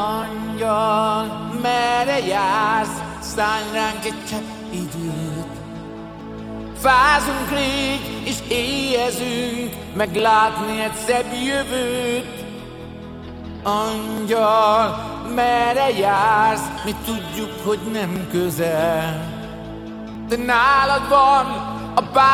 Angyal, merre jársz? Szállj ránk egy csepp időt. Fázunk rég és éhezünk meglátni egy szebb jövőt. Angyal, merre jársz? Mi tudjuk, hogy nem közel, de nálad van a